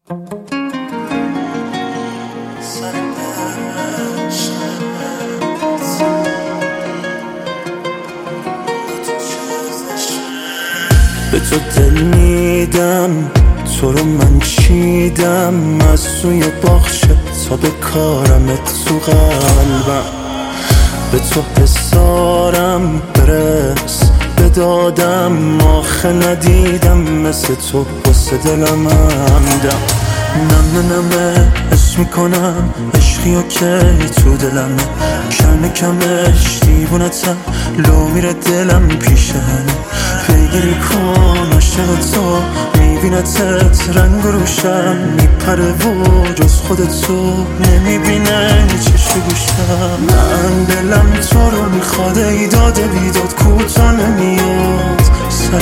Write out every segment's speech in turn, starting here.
به تو دل میدم، تو رو من چیدم از سوی باغچه تا به کارمت تو قلبم. به تو حسارم برس بدادم، آخه ندیدم مثل تو واسه دلم همدم. نمه نمه حس میکنم عشقی و که تو دلمه، کم کمش دیوونتم لو میره دلم پیش همه. پیگیری کن عاشق تو میبینتت رنگ و روشم میپره و جز خودت تو نمیبینه چش گوشم. من دلم تو رو میخواد ای داده بیداد کوتا نمیاد سر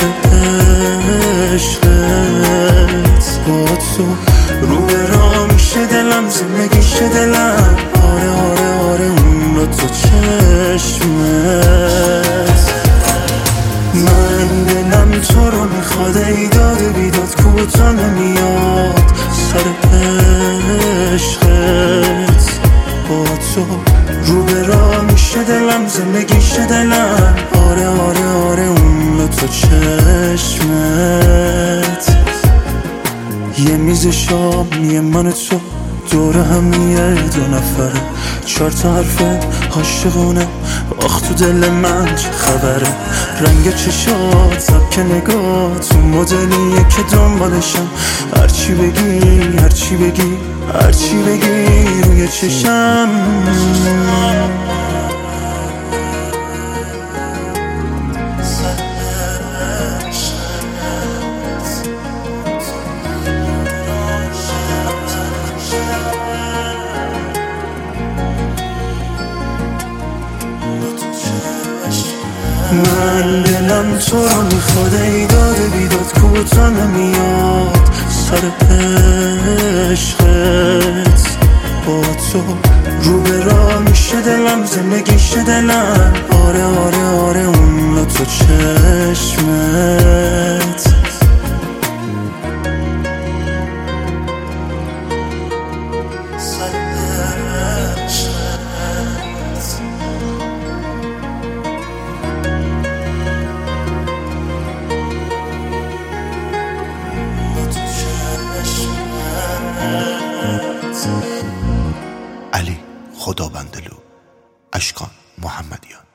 عشقت. با تو رو به راه میشه دلم زندگیشه دلم. آره آره آره اون رو تو چشمت. من دلم تو رو میخواد ای داده بیداد کوتا نمیاد سر عشقت. با تو رو به راه میشه دلم زندگیشه دلم. آره آره آره اون رو تو چشمت. یه میز شام یه من تو دور همیه دو نفره، 4 تا حرف عاشقونه آخ تو دل من چه خبره. رنگ چشات سبک نگاه تو مدلیه که دنبالشم. هرچی بگی هرچی بگی هرچی بگی روی چشم. من دلم تو رو میخواد ای داده بیداد کوتا نمیاد سر عشقت. با تو رو به راه میشه دلم زندگیشه دلم. آره آره آره اون رو تو چشمت. علی خدابندلو، اشکان محمدیان.